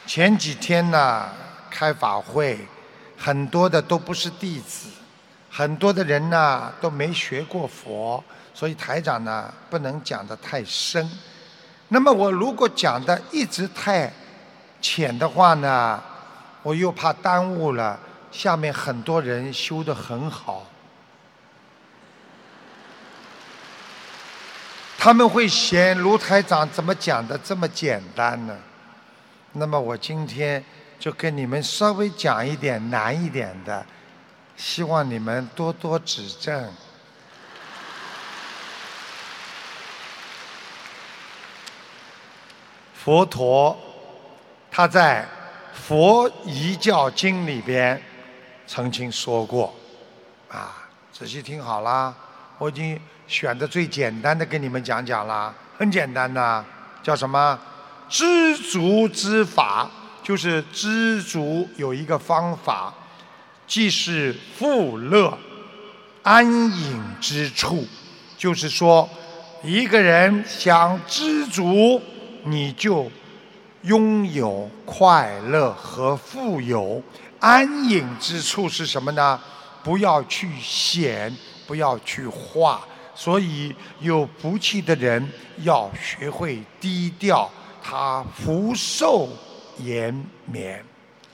前几天呢开法会，很多的都不是弟子，很多的人呢都没学过佛，所以台长呢不能讲得太深。那么我如果讲的一直太浅的话呢，我又怕耽误了下面很多人修得很好，他们会嫌卢台长怎么讲的这么简单呢？那么我今天就跟你们稍微讲一点难一点的，希望你们多多指正。佛陀他在《佛遗教经》里边曾经说过，仔细听好啦，我已经选的最简单的跟你们讲讲啦，很简单的，叫什么？知足之法，就是知足有一个方法，既是富乐安隐之处，就是说一个人想知足，你就拥有快乐和富有。安隐之处是什么呢？不要去显，不要去化。所以有福气的人要学会低调，他福寿延绵。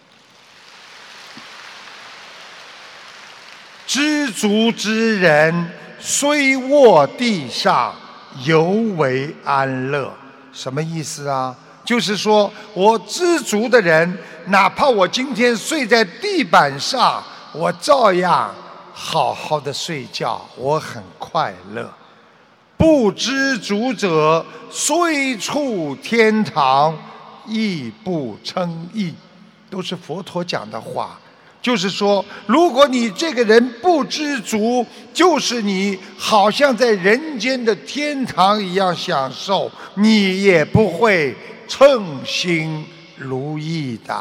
知足之人，虽卧地上，犹为安乐。什么意思啊？就是说我知足的人，哪怕我今天睡在地板上，我照样好好的睡觉，我很快乐。不知足者，虽处天堂，亦不称意。都是佛陀讲的话，就是说，如果你这个人不知足，就是你好像在人间的天堂一样享受，你也不会称心如意的。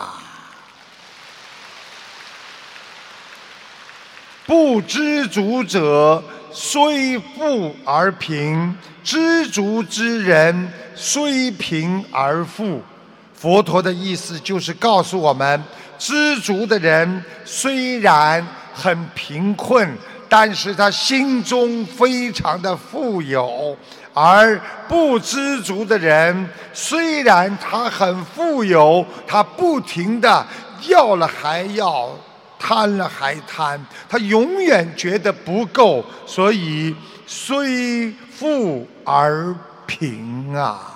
不知足者，虽富而贫；知足之人，虽贫而富。佛陀的意思就是告诉我们，知足的人虽然很贫困，但是他心中非常的富有；而不知足的人，虽然他很富有，他不停地要了还要，贪了还贪，他永远觉得不够，所以虽富而贫啊。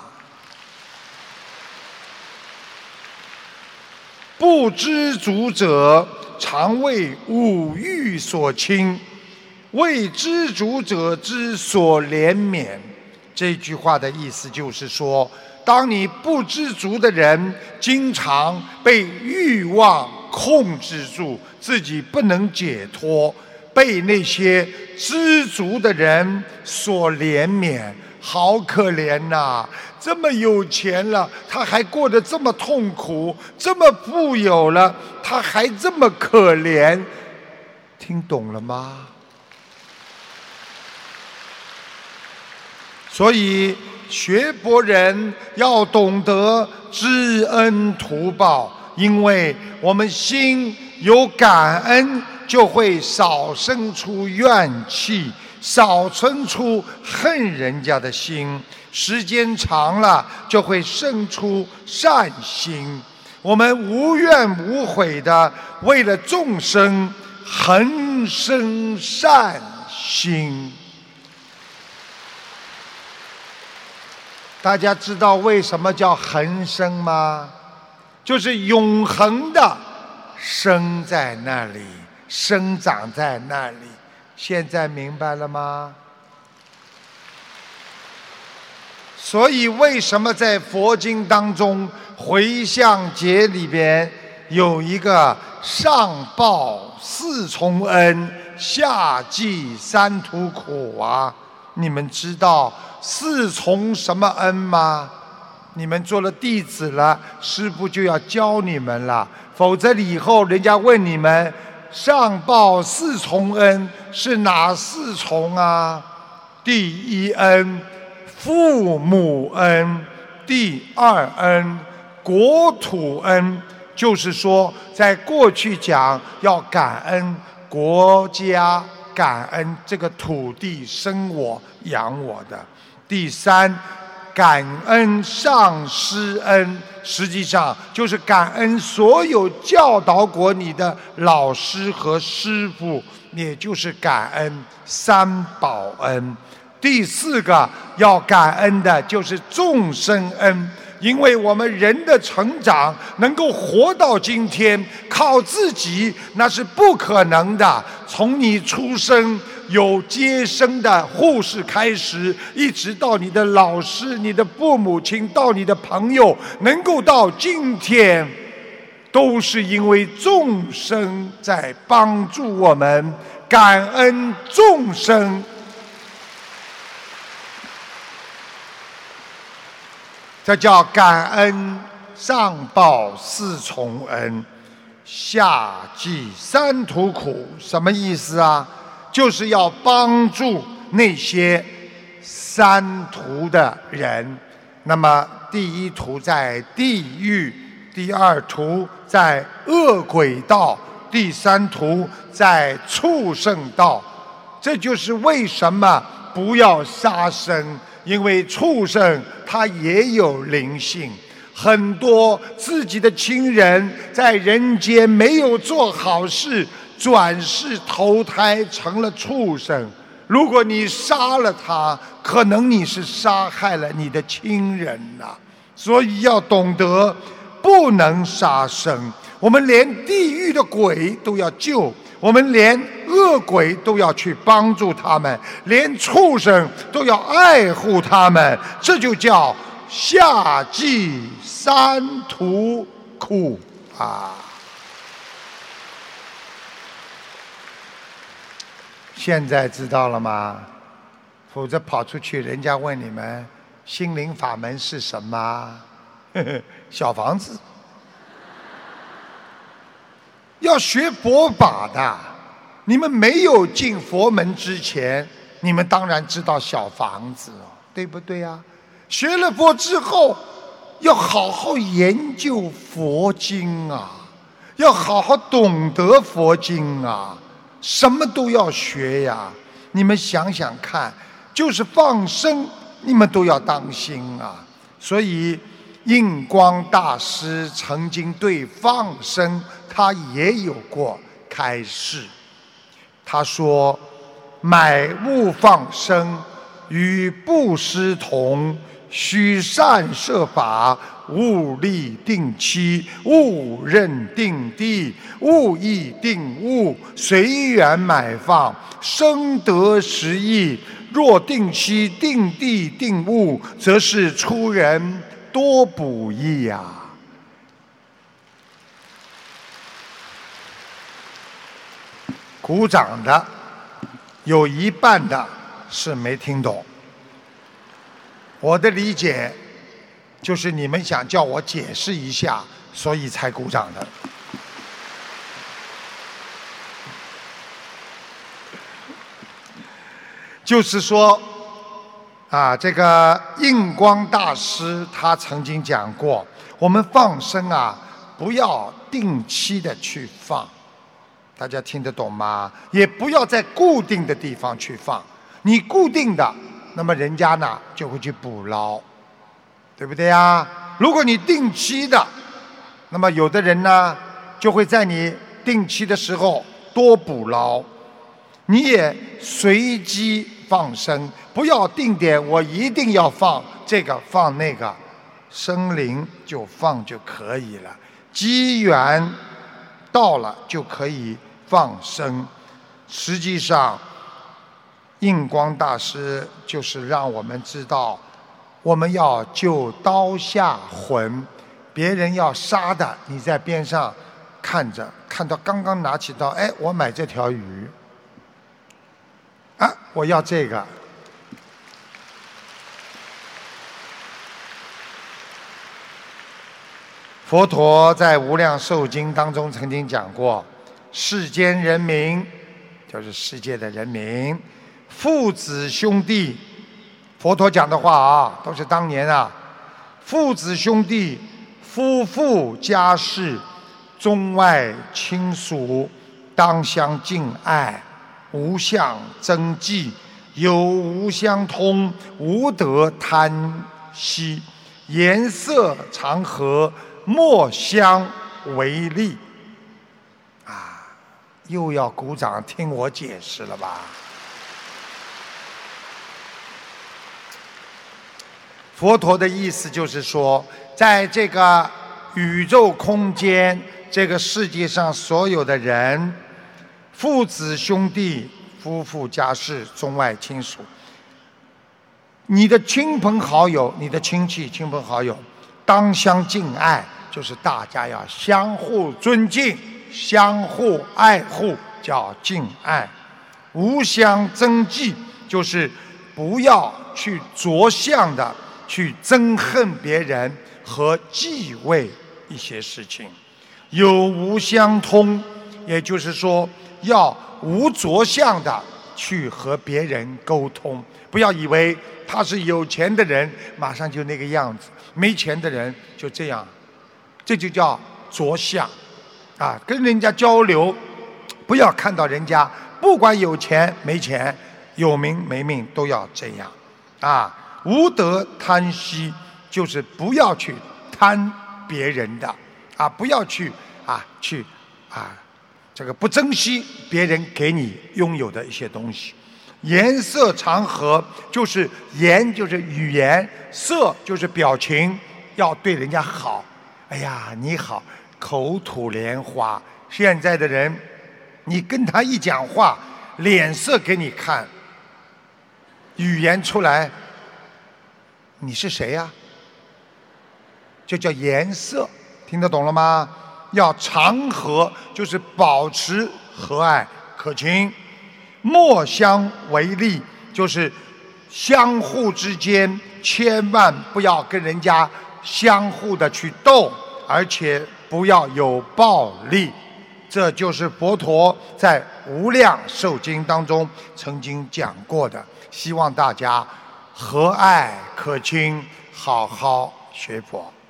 不知足者，常为五欲所侵，为知足者之所怜悯。这句话的意思就是说，当你不知足的人，经常被欲望控制住，自己不能解脱，被那些知足的人所怜悯。好可怜呐！这么有钱了，他还过得这么痛苦；这么富有了，他还这么可怜。听懂了吗？所以学佛人要懂得知恩图报，因为我们心有感恩，就会少生出怨气，少生出恨人家的心，时间长了就会生出善心。我们无怨无悔的为了众生恒生善心。大家知道为什么叫恒生吗？就是永恒的生在那里，生长在那里。现在明白了吗？所以为什么在佛经当中回向节里边有一个上报四重恩，下济三途苦啊？你们知道四重什么恩吗？你们做了弟子了，师父就要教你们了，否则以后人家问你们上报四重恩是哪四重啊？第一恩父母恩，第二恩国土恩，就是说在过去讲要感恩国家，感恩这个土地生我养我的。第三，感恩上师恩，实际上就是感恩所有教导过你的老师和师父，也就是感恩三宝恩。第四个要感恩的就是众生恩，因为我们人的成长能够活到今天，靠自己那是不可能的。从你出生有接生的护士开始，一直到你的老师、你的父母亲，到你的朋友，能够到今天，都是因为众生在帮助我们，感恩众生。这叫感恩上报四重恩，下济三途苦。什么意思啊？就是要帮助那些三途的人。那么第一途在地狱，第二途在恶鬼道，第三途在畜生道。这就是为什么不要杀生，因为畜生它也有灵性。很多自己的亲人在人间没有做好事，转世投胎成了畜生。如果你杀了他，可能你是杀害了你的亲人呐。所以要懂得不能杀生。我们连地狱的鬼都要救，我们连恶鬼都要去帮助他们，连畜生都要爱护他们。这就叫下济三途苦啊！现在知道了吗？否则跑出去，人家问你们心灵法门是什么？小房子。要学佛法的，你们没有进佛门之前，你们当然知道小房子，对不对啊？学了佛之后，要好好研究佛经啊，要好好懂得佛经啊，什么都要学呀。你们想想看，就是放生，你们都要当心啊。所以印光大师曾经对放生他也有过开示。他说，买物放生与布施同，须善设法，勿立定期，勿认定地，勿意定物，随缘买放，生得实益。若定期、定地、定物，则是出人多补益呀。鼓掌的有一半的是没听懂。我的理解就是你们想叫我解释一下，所以才鼓掌的。就是说啊，这个印光大师他曾经讲过，我们放生啊，不要定期的去放，大家听得懂吗？也不要在固定的地方去放。你固定的，那么人家呢就会去捕捞，对不对呀？如果你定期的，那么有的人呢就会在你定期的时候多捕捞。你也随机放生，不要定点，我一定要放这个放那个，生灵就放就可以了，机缘到了就可以放生。实际上印光大师就是让我们知道，我们要救刀下魂，别人要杀的，你在边上看着，看到刚刚拿起刀，哎，我买这条鱼啊，我要这个。佛陀在《无量寿经》当中曾经讲过，世间人民就是世界的人民，父子兄弟，佛陀讲的话啊，都是当年啊，父子兄弟夫妇家事，中外亲属，当相敬爱，无相争忌，有无相通，无得贪惜，颜色常和，莫相为利。又要鼓掌听我解释了吧？佛陀的意思就是说，在这个宇宙空间，这个世界上所有的人，父子兄弟、夫妇家事、中外亲属，你的亲朋好友、你的亲戚、亲朋好友，当相敬爱，就是大家要相互尊敬、相互爱护，叫敬爱；无相争忌，就是不要去着相的去憎恨别人和忌讳一些事情；有无相通，也就是说要无着相的去和别人沟通，不要以为他是有钱的人，马上就那个样子；没钱的人就这样，这就叫着相。跟人家交流，不要看到人家不管有钱没钱，有名没名，都要这样。无得贪惜，就是不要去贪别人的，不要去这个不珍惜别人给你拥有的一些东西。颜色常和，就是颜就是语言，色就是表情，要对人家好。哎呀，你好，口吐莲花。现在的人，你跟他一讲话，脸色给你看，语言出来，你是谁呀？这叫颜色，听得懂了吗？要常和，就是保持和蔼可亲。莫相为利，就是相互之间千万不要跟人家相互的去斗，而且不要有暴力。这就是佛陀在《无量寿经》当中曾经讲过的，希望大家和蔼可亲，好好学佛。